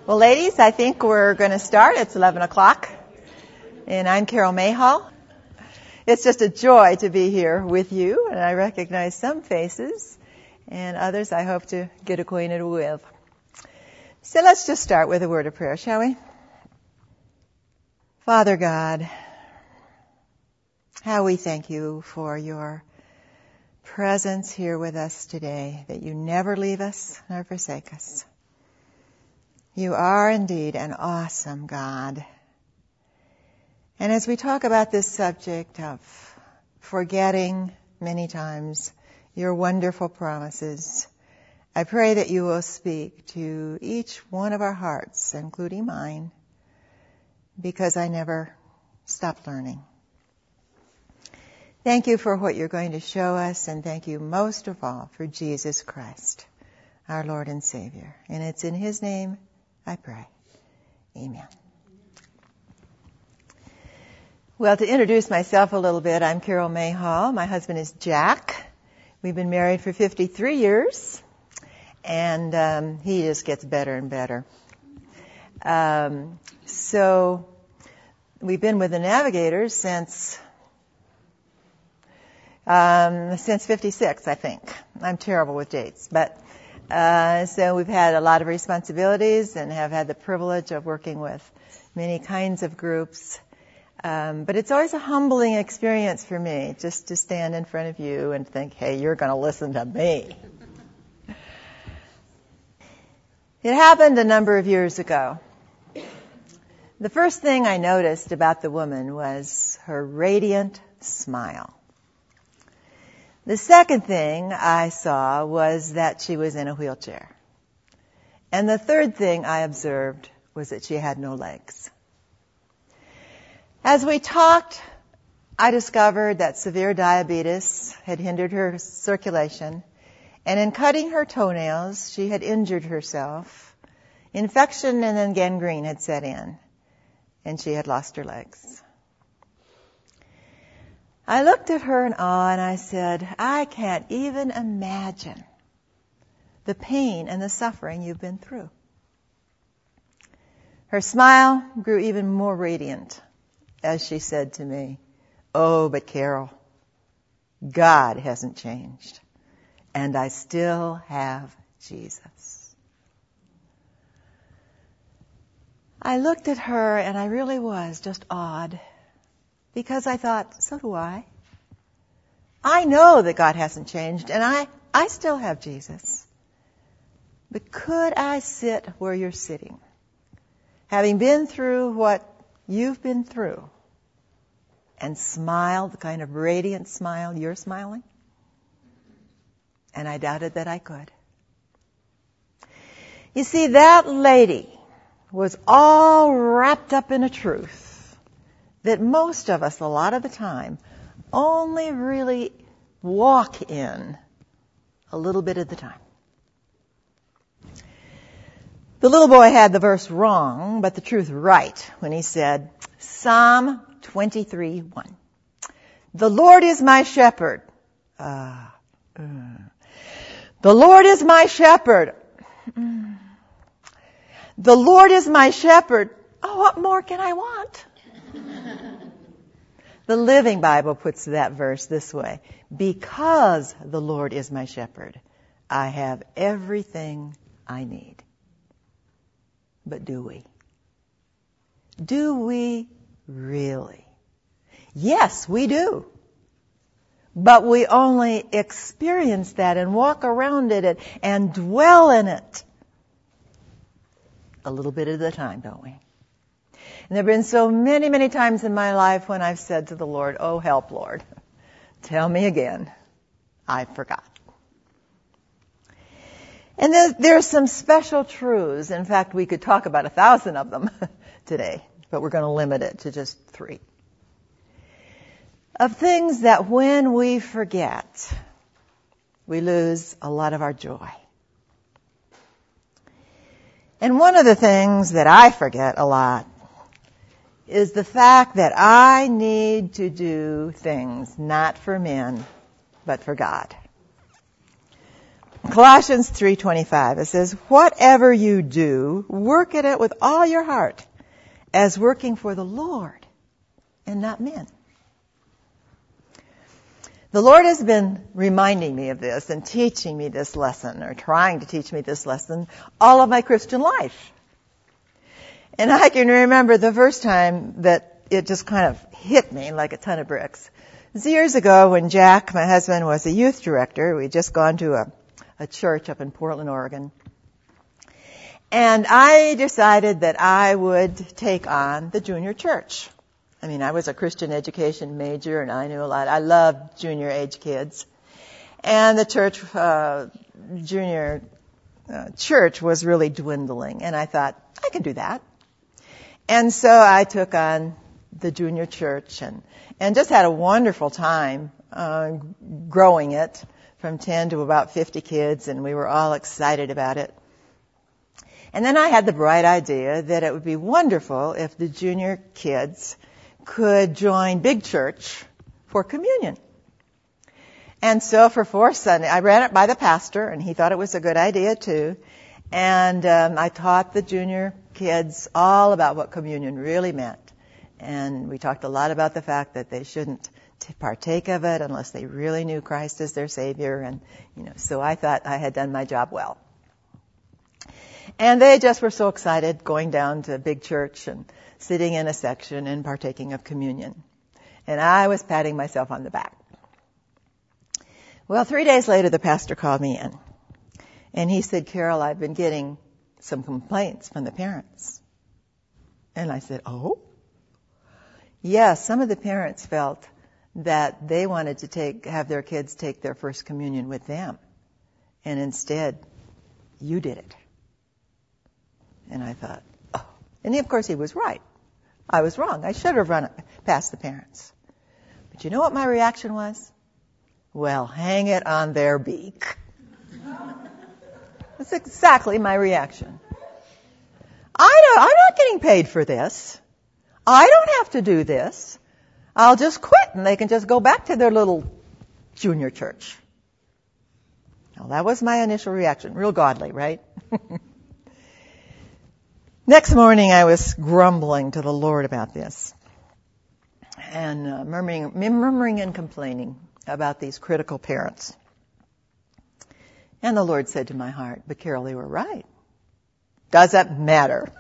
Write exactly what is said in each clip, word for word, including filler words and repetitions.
Well, ladies, I think we're going to start. It's eleven o'clock, and I'm Carol Mayhall. It's just a joy to be here with you, and I recognize some faces, and others I hope to get acquainted with. So let's just start with a word of prayer, shall we? Father God, how we thank you for your presence here with us today, that you never leave us nor forsake us. You are indeed an awesome God. And as we talk about this subject of forgetting many times your wonderful promises, I pray that you will speak to each one of our hearts, including mine, because I never stop learning. Thank you for what you're going to show us, and thank you most of all for Jesus Christ, our Lord and Savior. And it's in His name I pray. Amen. Well, to introduce myself a little bit, I'm Carol Mayhall. My husband is Jack. We've been married for fifty-three years, and um, he just gets better and better. Um, so we've been with the Navigators since um, since fifty-six, I think. I'm terrible with dates, but Uh, so we've had a lot of responsibilities and have had the privilege of working with many kinds of groups. Um, but it's always a humbling experience for me just to stand in front of you and think, hey, you're going to listen to me. It happened a number of years ago. The first thing I noticed about the woman was her radiant smile. The second thing I saw was that she was in a wheelchair. And the third thing I observed was that she had no legs. As we talked, I discovered that severe diabetes had hindered her circulation, and in cutting her toenails, she had injured herself. Infection and then gangrene had set in, and she had lost her legs. I looked at her in awe and I said, I can't even imagine the pain and the suffering you've been through. Her smile grew even more radiant as she said to me, oh, but Carol, God hasn't changed, and I still have Jesus. I looked at her and I really was just awed. Because I thought, so do I. I know that God hasn't changed, and I, I still have Jesus. But could I sit where you're sitting, having been through what you've been through, and smile, the kind of radiant smile you're smiling? And I doubted that I could. You see, that lady was all wrapped up in a truth that most of us, a lot of the time, only really walk in a little bit at the time. The little boy had the verse wrong, but the truth right when he said, Psalm twenty-three one. The Lord is my shepherd. Uh, uh, the Lord is my shepherd. Mm. The Lord is my shepherd. Oh, what more can I want? The Living Bible puts that verse this way. Because the Lord is my shepherd, I have everything I need. But do we? Do we really? Yes, we do. But we only experience that and walk around it and dwell in it a little bit at a time, don't we? And there have been so many, many times in my life when I've said to the Lord, oh, help, Lord. Tell me again. I forgot. And there, there are some special truths. In fact, we could talk about a thousand of them today, but we're going to limit it to just three. Of things that when we forget, we lose a lot of our joy. And one of the things that I forget a lot is the fact that I need to do things not for men, but for God. Colossians three twenty-five, it says, whatever you do, work at it with all your heart, as working for the Lord and not men. The Lord has been reminding me of this and teaching me this lesson, or trying to teach me this lesson, all of my Christian life. And I can remember the first time that it just kind of hit me like a ton of bricks. It was years ago when Jack, my husband, was a youth director. We'd just gone to a, a church up in Portland, Oregon. And I decided that I would take on the junior church. I mean, I was a Christian education major, and I knew a lot. I loved junior age kids. And the church, uh, junior uh, church was really dwindling. And I thought, I can do that. And so I took on the junior church and, and just had a wonderful time uh, growing it from ten to about fifty kids, and we were all excited about it. And then I had the bright idea that it would be wonderful if the junior kids could join Big Church for communion. And so for four Sundays, I ran it by the pastor, and he thought it was a good idea too. And um, I taught the junior kids all about what communion really meant. And we talked a lot about the fact that they shouldn't t- partake of it unless they really knew Christ as their Savior. And, you know, so I thought I had done my job well. And they just were so excited going down to Big Church and sitting in a section and partaking of communion. And I was patting myself on the back. Well, three days later, the pastor called me in. And he said, Carol, I've been getting some complaints from the parents. And I said, oh? Yes, some of the parents felt that they wanted to take, have their kids take their first communion with them. And instead, you did it. And I thought, oh. And he, of course, he was right. I was wrong. I should have run it past the parents. But you know what my reaction was? Well, hang it on their beak. That's exactly my reaction. I don't, I'm not getting paid for this. I don't have to do this. I'll just quit and they can just go back to their little junior church. Well, that was my initial reaction. Real godly, right? Next morning I was grumbling to the Lord about this and uh, murmuring, murmuring and complaining about these critical parents. And the Lord said to my heart, but Carol, they were right. Does it matter?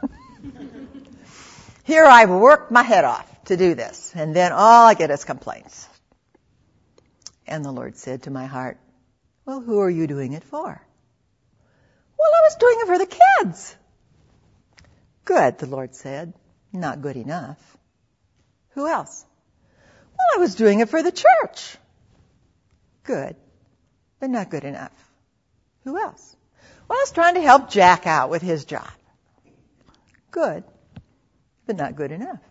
Here I've worked my head off to do this, and then all I get is complaints. And the Lord said to my heart, well, who are you doing it for? Well, I was doing it for the kids. Good, the Lord said. Not good enough. Who else? Well, I was doing it for the church. Good, but not good enough. Who else? Well, I was trying to help Jack out with his job. Good, but not good enough.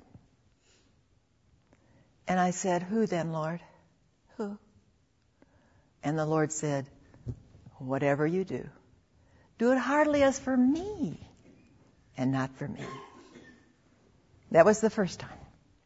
And I said, who then, Lord? Who? And the Lord said, whatever you do, do it heartily as for me and not for me. That was the first time.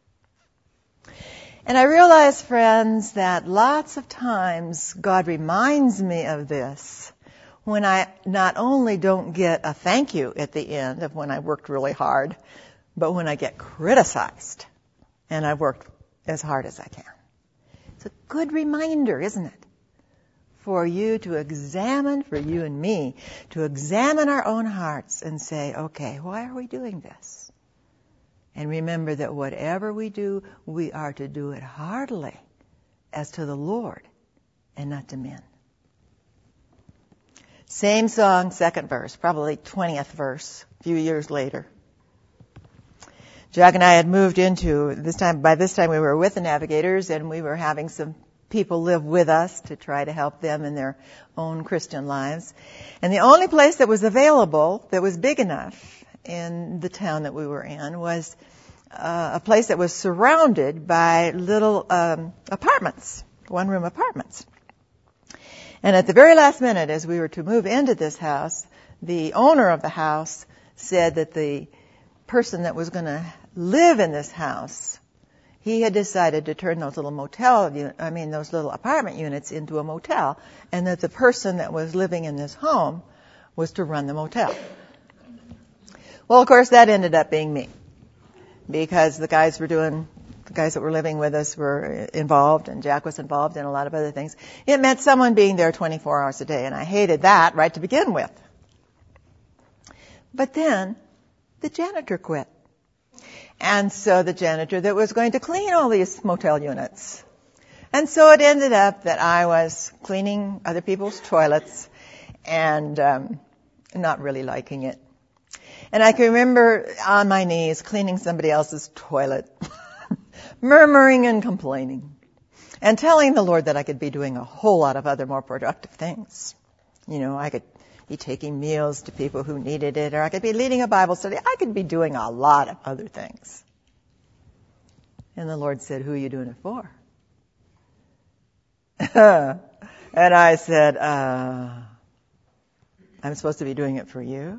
And I realized, friends, that lots of times God reminds me of this when I not only don't get a thank you at the end of when I worked really hard, but when I get criticized and I've worked as hard as I can. It's a good reminder, isn't it? For you to examine, for you and me, to examine our own hearts and say, okay, why are we doing this? And remember that whatever we do, we are to do it heartily as to the Lord and not to men. Same song, second verse, probably twentieth verse, a few years later. Jack and I had moved into, this time, by this time we were with the Navigators, and we were having some people live with us to try to help them in their own Christian lives. And the only place that was available that was big enough in the town that we were in was uh, a place that was surrounded by little um, apartments, one-room apartments. And at the very last minute, as we were to move into this house, the owner of the house said that the person that was going to live in this house, he had decided to turn those little motel, I mean those little apartment units into a motel, and that the person that was living in this home was to run the motel. Well, of course, that ended up being me, because the guys were doing, the guys that were living with us were involved, and Jack was involved in a lot of other things. It meant someone being there twenty-four hours a day, and I hated that right to begin with. But then the janitor quit. And so the janitor that was going to clean all these motel units. And so it ended up that I was cleaning other people's toilets and um, not really liking it. And I can remember on my knees cleaning somebody else's toilet, murmuring and complaining, and telling the Lord that I could be doing a whole lot of other more productive things. You know, I could be taking meals to people who needed it, or I could be leading a Bible study. I could be doing a lot of other things. And the Lord said, who are you doing it for? And I said, uh, I'm supposed to be doing it for you?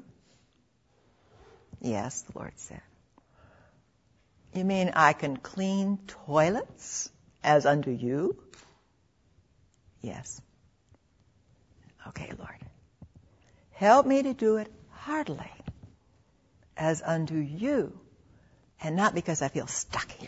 Yes, the Lord said. You mean I can clean toilets as unto you? Yes. Okay, Lord. Help me to do it heartily, as unto you, and not because I feel stuck here.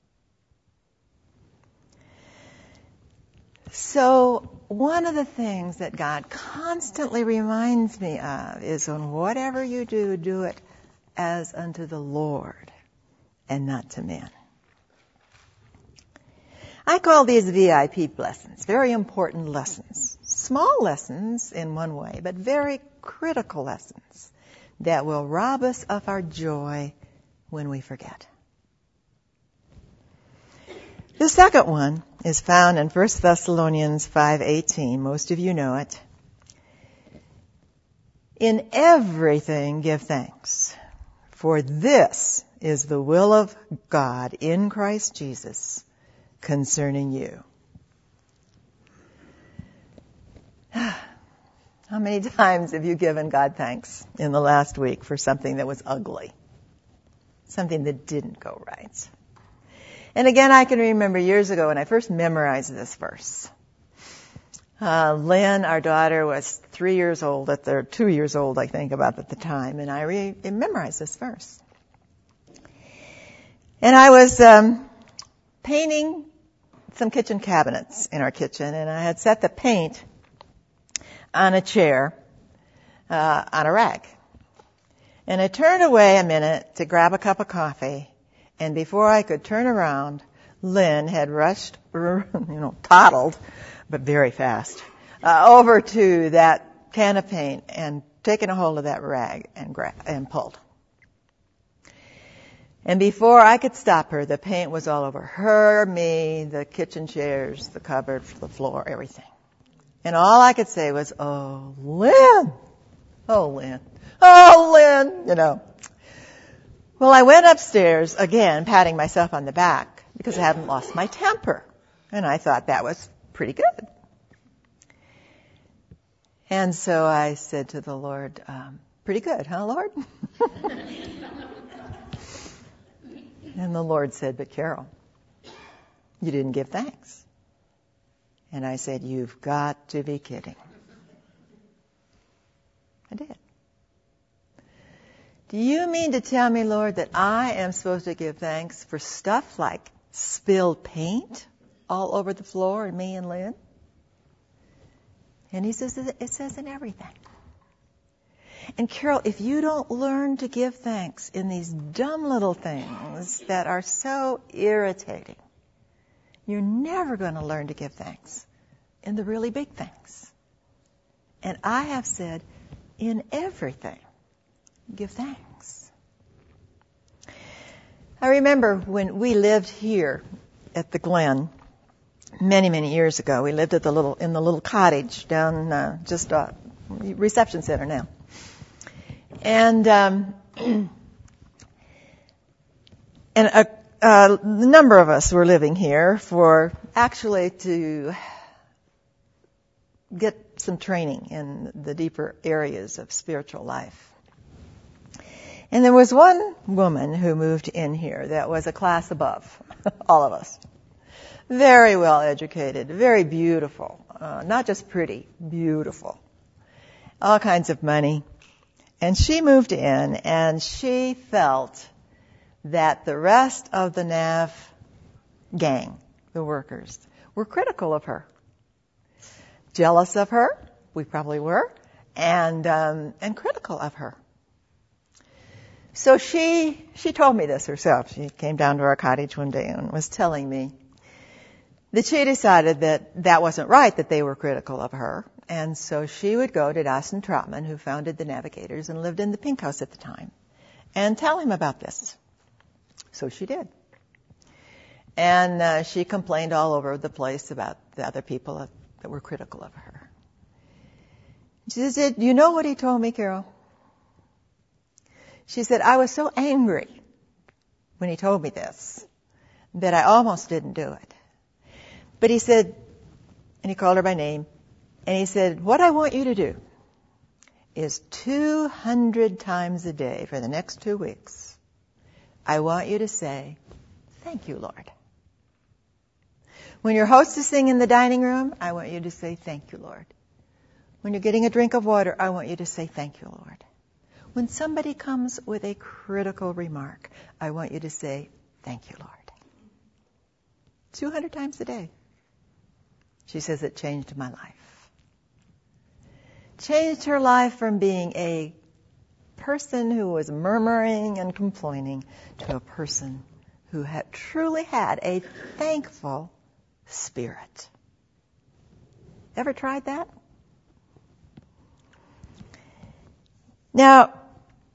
So one of the things that God constantly reminds me of is, on whatever you do, do it as unto the Lord and not to men. I call these V I P lessons, very important lessons. Small lessons in one way, but very critical lessons that will rob us of our joy when we forget. The second one is found in First Thessalonians five eighteen. Most of you know it. In everything give thanks, for this is the will of God in Christ Jesus concerning you. How many times have you given God thanks in the last week for something that was ugly? Something that didn't go right? And again, I can remember years ago when I first memorized this verse. Uh, Lynn, our daughter, was three years old at the, two years old, I think, about at the time, and I re- memorized this verse. And I was um, painting some kitchen cabinets in our kitchen, and I had set the paint on a chair, uh, on a rack. And I turned away a minute to grab a cup of coffee, and before I could turn around, Lynn had rushed, you know, toddled, but very fast, uh, over to that can of paint and taken a hold of that rag and gra- and pulled. And before I could stop her, the paint was all over her, me, the kitchen chairs, the cupboard, the floor, everything. And all I could say was, oh, Lynn, oh, Lynn, oh, Lynn, you know. Well, I went upstairs, again, patting myself on the back, because I hadn't lost my temper. And I thought that was pretty good. And so I said to the Lord, um, pretty good, huh, Lord? And the Lord said, but Carol, you didn't give thanks. And I said, you've got to be kidding. I did. Do you mean to tell me, Lord, that I am supposed to give thanks for stuff like spilled paint all over the floor and me and Lynn? And he says, it says in everything. And Carol, if you don't learn to give thanks in these dumb little things that are so irritating, you're never going to learn to give thanks in the really big things. And I have said, in everything, give thanks. I remember when we lived here at the Glen many, many years ago. We lived at the little in the little cottage down uh, just a reception center now. And um, and a, a number of us were living here for actually to get some training in the deeper areas of spiritual life. And there was one woman who moved in here that was a class above. All of us. Very well educated, very beautiful, uh, not just pretty, beautiful. All kinds of money. And she moved in, and she felt that the rest of the N A V gang, the workers, were critical of her. Jealous of her, we probably were, and um, and critical of her. So she she told me this herself. She came down to our cottage one day and was telling me that she decided that that wasn't right, that they were critical of her. And so she would go to Dawson Trotman, who founded the Navigators and lived in the Pink House at the time, and tell him about this. So she did. And uh, she complained all over the place about the other people that were critical of her. She said, you know what he told me, Carol? She said, I was so angry when he told me this that I almost didn't do it. But he said, and he called her by name, and he said, what I want you to do is two hundred times a day for the next two weeks, I want you to say, thank you, Lord. When your host is singing in the dining room, I want you to say, thank you, Lord. When you're getting a drink of water, I want you to say, thank you, Lord. When somebody comes with a critical remark, I want you to say, thank you, Lord. two hundred times a day. She says it changed my life. Changed her life from being a person who was murmuring and complaining to a person who had truly had a thankful spirit. Ever tried that? Now,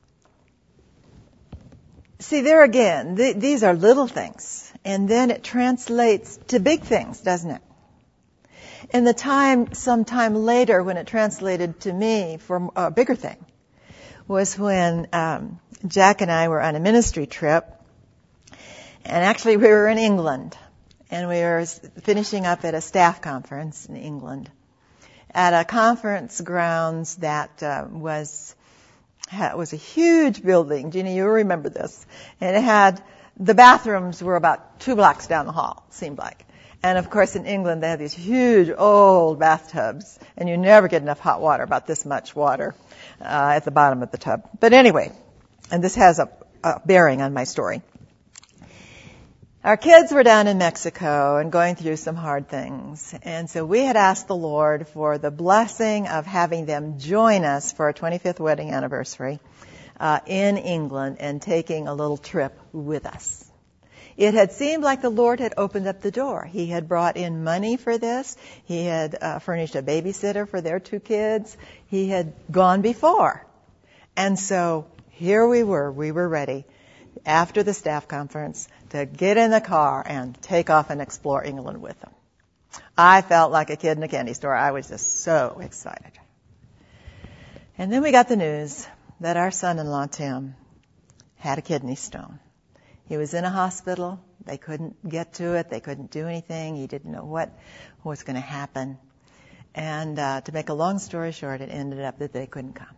see, there again, th- these are little things, and then it translates to big things, doesn't it? And the time, some time later, when it translated to me for a bigger thing, was when um, Jack and I were on a ministry trip, and actually we were in England, and we were finishing up at a staff conference in England, at a conference grounds that uh, was It was a huge building. Jeannie, you remember this. And it had, the bathrooms were about two blocks down the hall, seemed like. And of course in England they have these huge old bathtubs, and you never get enough hot water, about this much water uh, at the bottom of the tub. But anyway, and this has a, a bearing on my story. Our kids were down in Mexico and going through some hard things. And so we had asked the Lord for the blessing of having them join us for our twenty-fifth wedding anniversary uh, in England and taking a little trip with us. It had seemed like the Lord had opened up the door. He had brought in money for this. He had uh, furnished a babysitter for their two kids. He had gone before. And so here we were. We were ready after the staff conference to get in the car and take off and explore England with them. I felt like a kid in a candy store. I was just so excited. And then we got the news that our son-in-law, Tim, had a kidney stone. He was in a hospital. They couldn't get to it. They couldn't do anything. He didn't know what was going to happen. And uh, to make a long story short, it ended up that they couldn't come.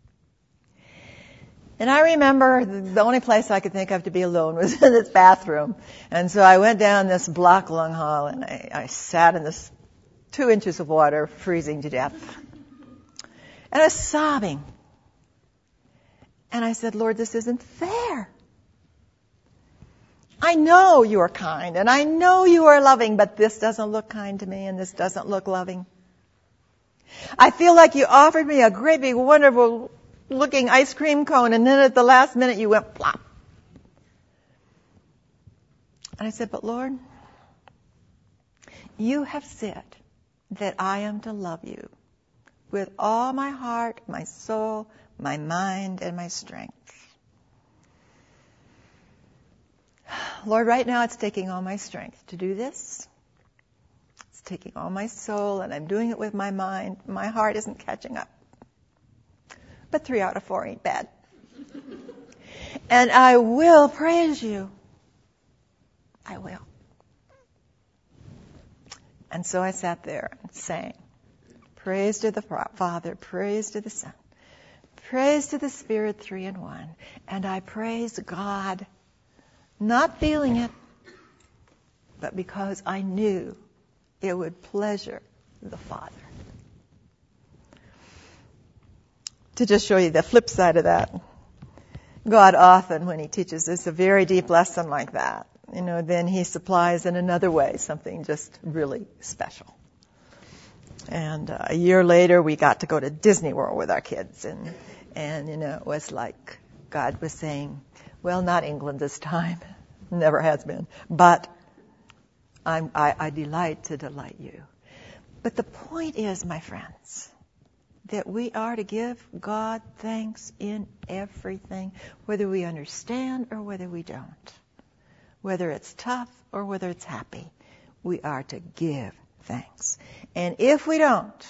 And I remember the only place I could think of to be alone was in this bathroom. And so I went down this block-long hall, and I, I sat in this two inches of water, freezing to death. And I was sobbing. And I said, Lord, this isn't fair. I know you are kind, and I know you are loving, but this doesn't look kind to me, and this doesn't look loving. I feel like you offered me a great big wonderful looking ice cream cone, and then at the last minute you went plop. And I said, but Lord, you have said that I am to love you with all my heart, my soul, my mind, and my strength. Lord, right now it's taking all my strength to do this. It's taking all my soul, and I'm doing it with my mind. My heart isn't catching up. But three out of four ain't bad. And I will praise you. I will. And so I sat there and sang. Praise to the Father, praise to the Son, praise to the Spirit, three in one. And I praise God, not feeling it, but because I knew it would pleasure the Father. To just show you the flip side of that, God often, when He teaches us a very deep lesson like that, you know, then He supplies in another way something just really special. And uh, a year later, we got to go to Disney World with our kids, and and you know, it was like God was saying, "Well, not England this time, never has been, but I'm, I, I delight to delight you." But the point is, my friends, that we are to give God thanks in everything, whether we understand or whether we don't. Whether it's tough or whether it's happy, we are to give thanks. And if we don't,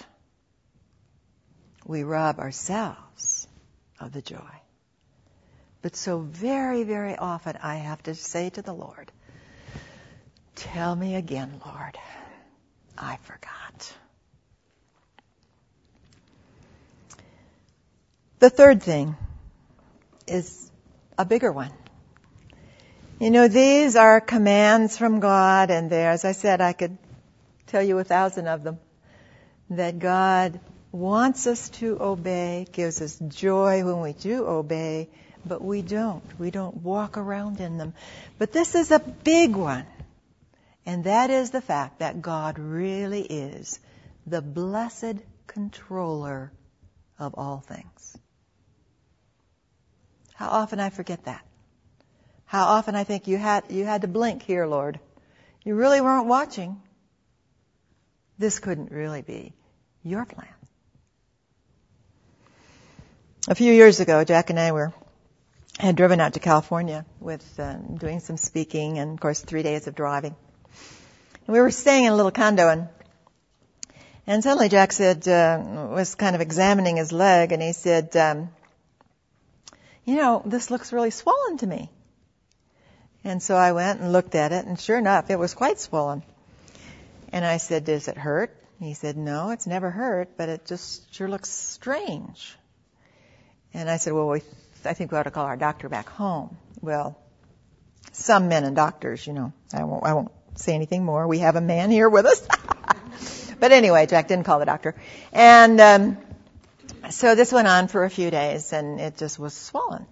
we rob ourselves of the joy. But so very, very often I have to say to the Lord, "Tell me again, Lord, I forgot." The third thing is a bigger one. You know, these are commands from God, and there, as I said, I could tell you a thousand of them, that God wants us to obey, gives us joy when we do obey, but we don't. We don't walk around in them. But this is a big one, and that is the fact that God really is the blessed controller of all things. How often I forget that. How often I think you had you had to blink here, Lord. You really weren't watching. This couldn't really be your plan. A few years ago, Jack and I were had driven out to California with uh, doing some speaking and, of course, three days of driving. And we were staying in a little condo, and and suddenly Jack said, uh, was kind of examining his leg, and he said, um, "You know, this looks really swollen to me." And so I went and looked at it, and sure enough, it was quite swollen. And I said, "Does it hurt?" He said, "No, it's never hurt, but it just sure looks strange." And I said, "Well, we, I think we ought to call our doctor back home." Well, some men and doctors, you know, I won't, I won't say anything more. We have a man here with us. But anyway, Jack didn't call the doctor. And um, so this went on for a few days, and it just was swollen.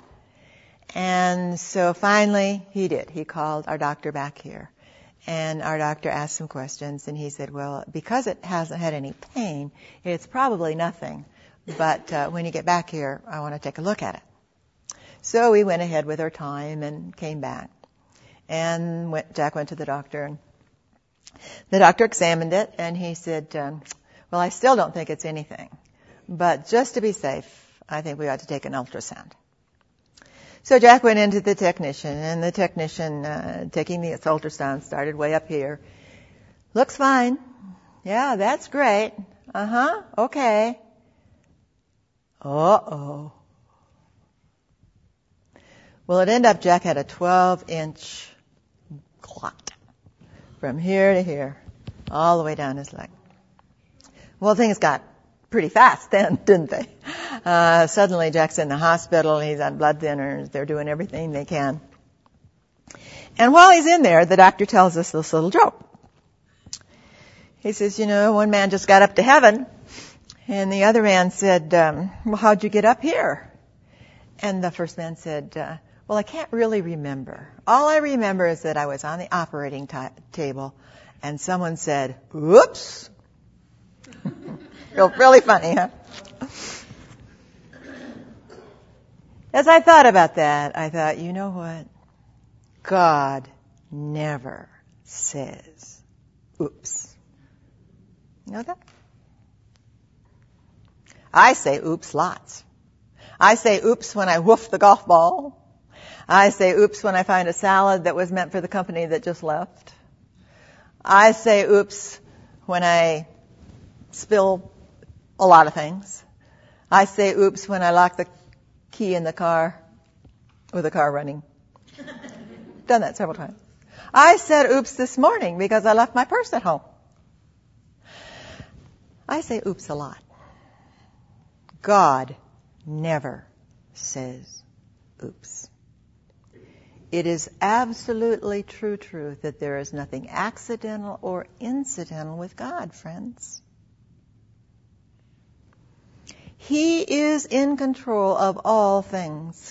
And so finally, he did. He called our doctor back here. And our doctor asked some questions, and he said, "Well, because it hasn't had any pain, it's probably nothing. But uh, when you get back here, I want to take a look at it." So we went ahead with our time and came back. And went, Jack went to the doctor, and the doctor examined it, and he said, um, "Well, I still don't think it's anything. But just to be safe, I think we ought to take an ultrasound." So Jack went into the technician, and the technician, uh, taking the ultrasound, started way up here. "Looks fine. Yeah, that's great. Uh-huh. Okay." Uh-oh. Well, it ended up Jack had a twelve-inch clot from here to here, all the way down his leg. Well, things got pretty fast then, didn't they? Uh, suddenly Jack's in the hospital, he's on blood thinners, they're doing everything they can. And while he's in there, the doctor tells us this little joke. He says, "You know, one man just got up to heaven," and the other man said, um, "Well, how'd you get up here?" And the first man said, uh, "Well, I can't really remember. All I remember is that I was on the operating t- table, and someone said, 'Oops.'" Really funny, huh? As I thought about that, I thought, you know what? God never says, "Oops." You know that? I say oops lots. I say oops when I woof the golf ball. I say oops when I find a salad that was meant for the company that just left. I say oops when I spill a lot of things. I say oops when I lock the key in the car with the car running. Done that several times. I said oops this morning because I left my purse at home. I say oops a lot. God never says oops. It is absolutely true truth that there is nothing accidental or incidental with God, friends. He is in control of all things.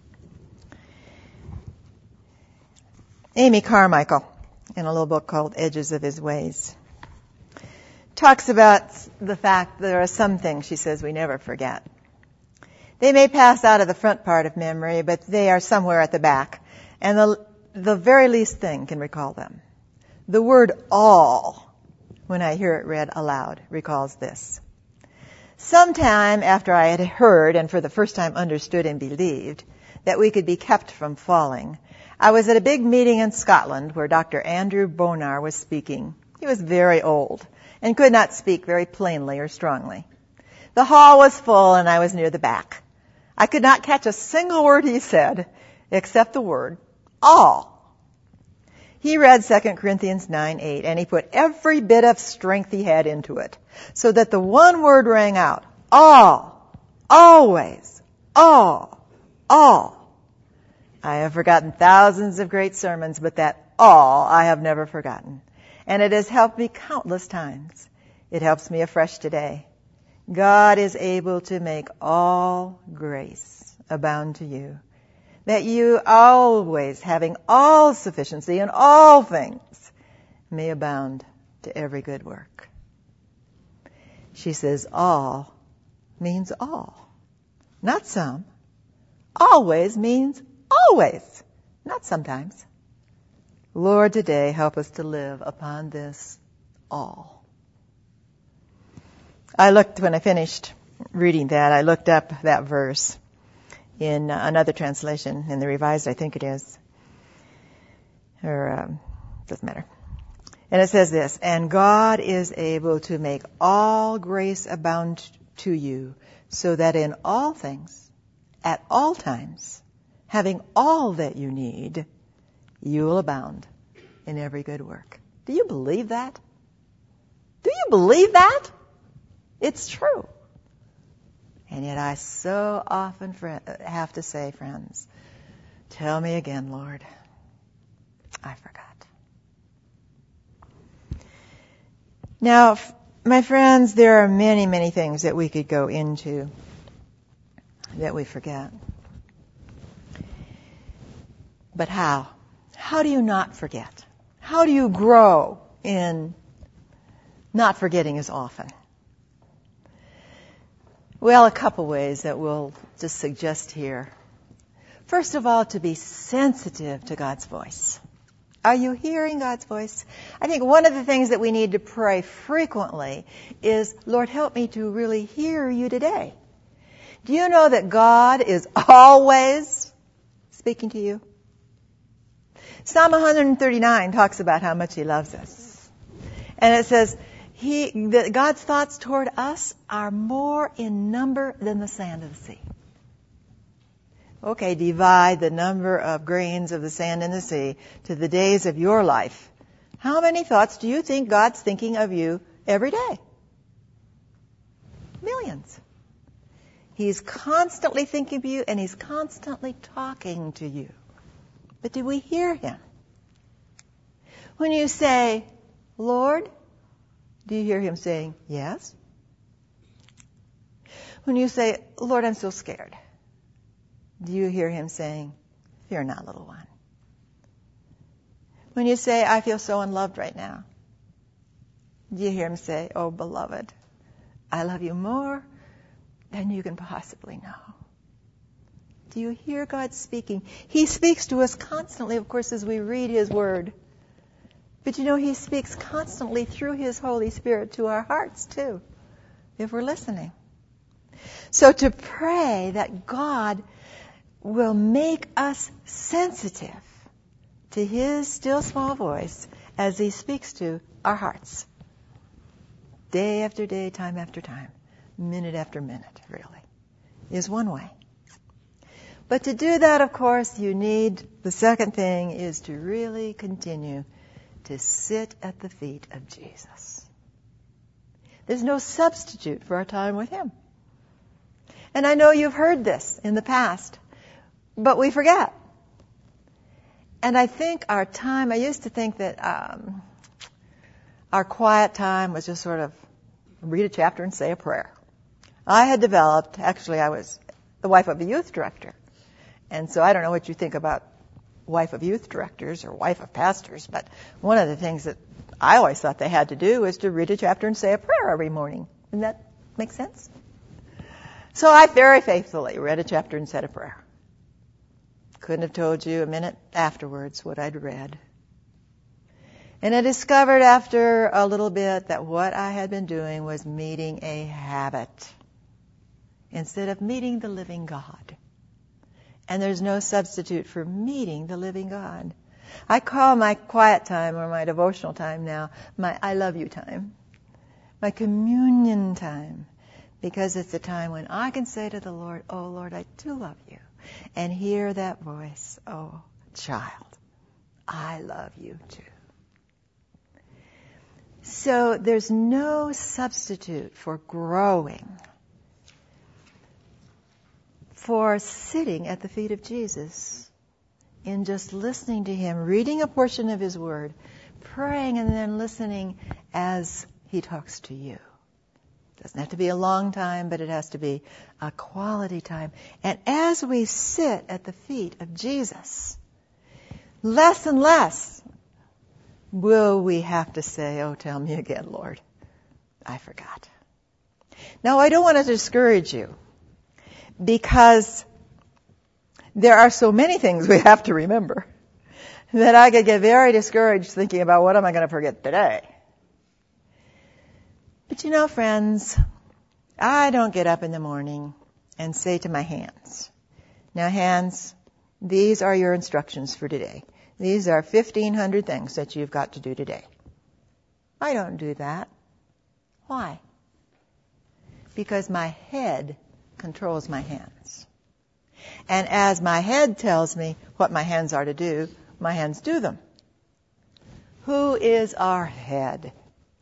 Amy Carmichael, in a little book called Edges of His Ways, talks about the fact that there are some things, she says, we never forget. They may pass out of the front part of memory, but they are somewhere at the back, and the, the very least thing can recall them. The word all, when I hear it read aloud, recalls this. Sometime after I had heard and for the first time understood and believed that we could be kept from falling, I was at a big meeting in Scotland where Doctor Andrew Bonar was speaking. He was very old and could not speak very plainly or strongly. The hall was full and I was near the back. I could not catch a single word he said except the word all. He read Second Corinthians nine eight, and he put every bit of strength he had into it, so that the one word rang out, all, always, all, all. I have forgotten thousands of great sermons, but that all I have never forgotten. And it has helped me countless times. It helps me afresh today. God is able to make all grace abound to you, that you always, having all sufficiency in all things, may abound to every good work. She says all means all, not some. Always means always, not sometimes. Lord, today help us to live upon this all. I looked, when I finished reading that, I looked up that verse in another translation, in the Revised, I think it is. Or, um, doesn't matter. And it says this, and God is able to make all grace abound to you, so that in all things, at all times, having all that you need, you will abound in every good work. Do you believe that? Do you believe that? It's true. And yet I so often have to say, friends, tell me again, Lord. I forgot. Now, my friends, there are many, many things that we could go into that we forget. But how? How do you not forget? How do you grow in not forgetting as often? Well, a couple ways that we'll just suggest here. First of all, to be sensitive to God's voice. Are you hearing God's voice? I think one of the things that we need to pray frequently is, Lord, help me to really hear you today. Do you know that God is always speaking to you? Psalm one thirty-nine talks about how much He loves us. And it says, He, that God's thoughts toward us are more in number than the sand of the sea. Okay, divide the number of grains of the sand in the sea to the days of your life. How many thoughts do you think God's thinking of you every day? Millions. He's constantly thinking of you and He's constantly talking to you. But do we hear Him? When you say, Lord, do you hear Him saying, yes? When you say, Lord, I'm so scared, do you hear Him saying, fear not, little one? When you say, I feel so unloved right now, do you hear Him say, oh, beloved, I love you more than you can possibly know? Do you hear God speaking? He speaks to us constantly, of course, as we read His Word. But you know, He speaks constantly through His Holy Spirit to our hearts, too, if we're listening. So to pray that God will make us sensitive to His still small voice as He speaks to our hearts. Day after day, time after time, minute after minute, really, is one way. But to do that, of course, you need, the second thing is to really continue to sit at the feet of Jesus. There's no substitute for our time with Him. And I know you've heard this in the past, but we forget. And I think our time, I used to think that um, our quiet time was just sort of read a chapter and say a prayer. I had developed, actually I was the wife of a youth director. And so I don't know what you think about wife of youth directors or wife of pastors, but one of the things that I always thought they had to do was to read a chapter and say a prayer every morning. Doesn't that make sense? So I very faithfully read a chapter and said a prayer. Couldn't have told you a minute afterwards what I'd read. And I discovered after a little bit that what I had been doing was meeting a habit instead of meeting the living God. And there's no substitute for meeting the living God. I call my quiet time or my devotional time now my I love you time, my communion time, because it's a time when I can say to the Lord, oh Lord, I do love you, and hear that voice, oh child, I love you too. So there's no substitute for growing, for sitting at the feet of Jesus in just listening to Him, reading a portion of His Word, praying, and then listening as He talks to you. It doesn't have to be a long time, but it has to be a quality time. And as we sit at the feet of Jesus, less and less will we have to say, oh, tell me again, Lord, I forgot. Now, I don't want to discourage you, because there are so many things we have to remember that I could get very discouraged thinking about what am I going to forget today. But you know, friends, I don't get up in the morning and say to my hands, now hands, these are your instructions for today. These are fifteen hundred things that you've got to do today. I don't do that. Why? Because my head controls my hands. And as my head tells me what my hands are to do, my hands do them. Who is our head?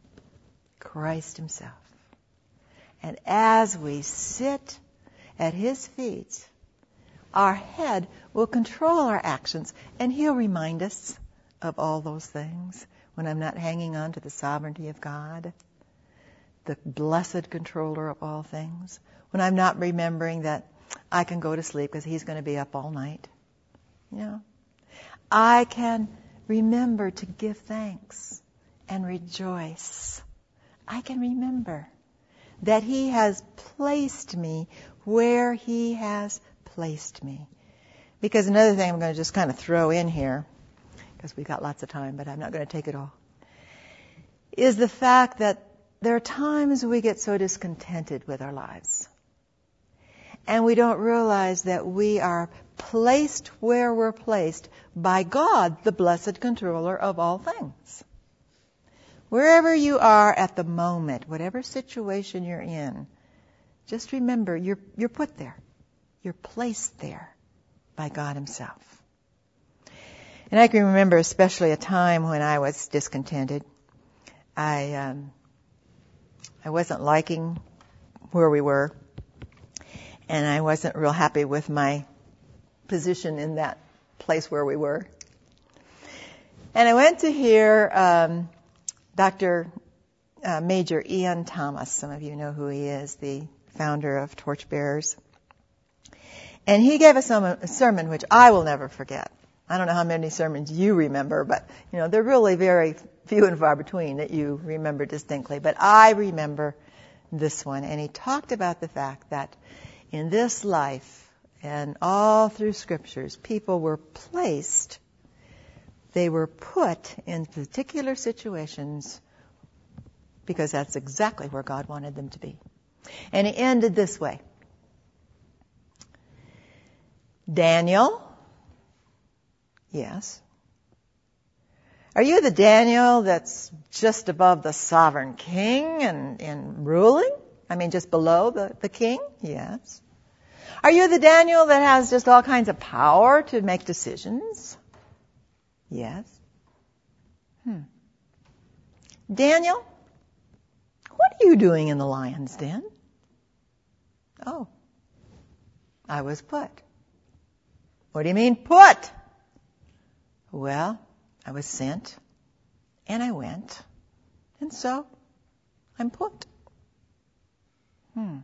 Christ Himself. And as we sit at His feet, our head will control our actions, and He'll remind us of all those things when I'm not hanging on to the sovereignty of God, the blessed controller of all things, when I'm not remembering that I can go to sleep because He's going to be up all night. You know, I can remember to give thanks and rejoice. I can remember that He has placed me where He has placed me. Because another thing I'm going to just kind of throw in here, because we've got lots of time, but I'm not going to take it all, is the fact that there are times we get so discontented with our lives. And we don't realize that we are placed where we're placed by God, the blessed controller of all things. Wherever you are at the moment, whatever situation you're in, just remember you're, you're put there. You're placed there by God Himself. And I can remember especially a time when I was discontented. I, um, I wasn't liking where we were. And I wasn't real happy with my position in that place where we were. And I went to hear um, Doctor Uh, Major Ian Thomas. Some of you know who he is, the founder of Torchbearers. And he gave us a sermon which I will never forget. I don't know how many sermons you remember, but you know they're really very few and far between that you remember distinctly. But I remember this one, and he talked about the fact that in this life and all through scriptures, people were placed, they were put in particular situations because that's exactly where God wanted them to be. And he ended this way. Daniel, yes. Are you the Daniel that's just above the sovereign king and, and ruling? I mean, just below the, the king? Yes. Are you the Daniel that has just all kinds of power to make decisions? Yes. Hmm. Daniel, what are you doing in the lion's den? Oh, I was put. What do you mean put? Well, I was sent, and I went, and so I'm put. Hmm.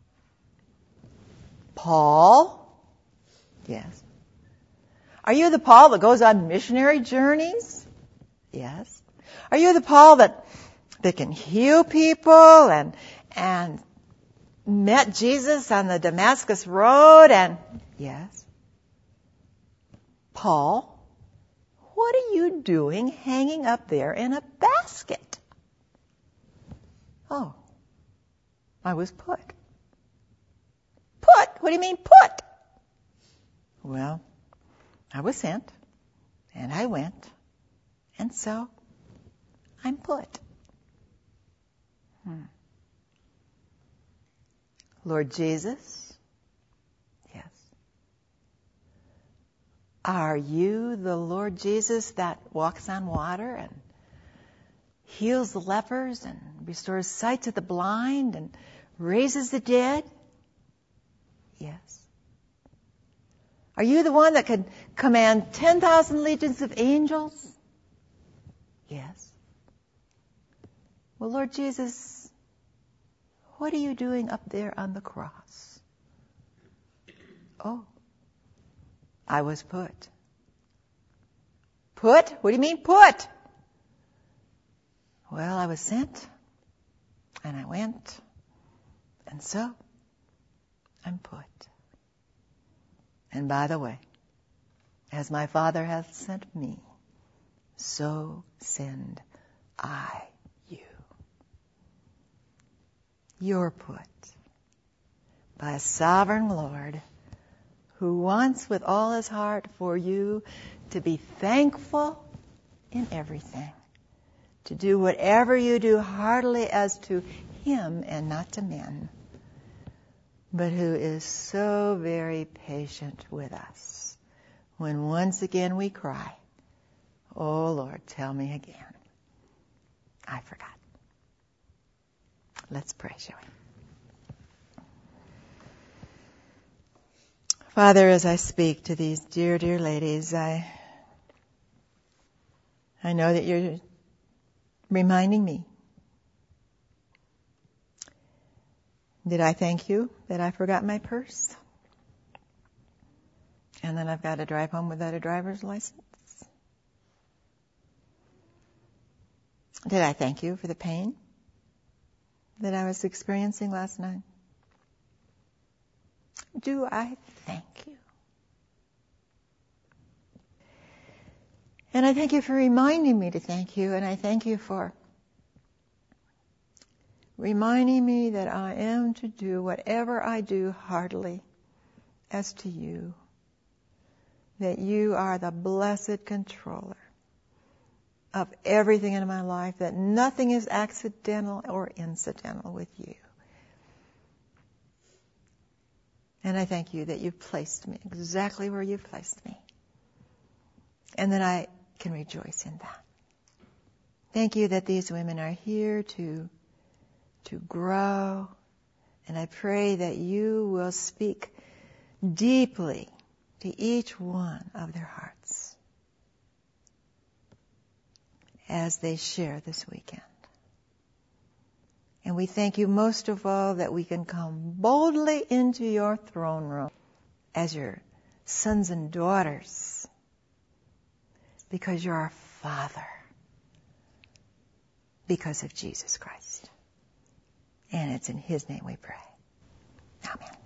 Paul? Yes. Are you the Paul that goes on missionary journeys? Yes. Are you the Paul that that can heal people and and met Jesus on the Damascus Road? And yes. Paul, what are you doing hanging up there in a basket? Oh, I was put. Put? What do you mean put? Well, I was sent, and I went, and so I'm put. Hmm. Lord Jesus, yes. Are you the Lord Jesus that walks on water and heals the lepers and restores sight to the blind and raises the dead? Yes. Are you the one that can command ten thousand legions of angels? Yes. Well, Lord Jesus, what are you doing up there on the cross? Oh, I was put. Put? What do you mean put? Well, I was sent, and I went, and so I'm put. And by the way, as my Father hath sent me, so send I you. You're put by a sovereign Lord who wants with all his heart for you to be thankful in everything, to do whatever you do heartily as to him and not to men, but who is so very patient with us when once again we cry, oh Lord, tell me again. I forgot. Let's pray, shall we? Father, as I speak to these dear, dear ladies, I, I know that you're reminding me. Did I thank you that I forgot my purse? And then I've got to drive home without a driver's license? Did I thank you for the pain that I was experiencing last night? Do I thank you? And I thank you for reminding me to thank you, and I thank you for reminding me that I am to do whatever I do heartily as to you, that you are the blessed controller of everything in my life, that nothing is accidental or incidental with you. And I thank you that you've placed me exactly where you've placed me, and that I can rejoice in that. Thank you that these women are here to to grow, and I pray that you will speak deeply to each one of their hearts as they share this weekend. And we thank you most of all that we can come boldly into your throne room as your sons and daughters, because you're our Father, because of Jesus Christ. And it's in his name we pray. Amen.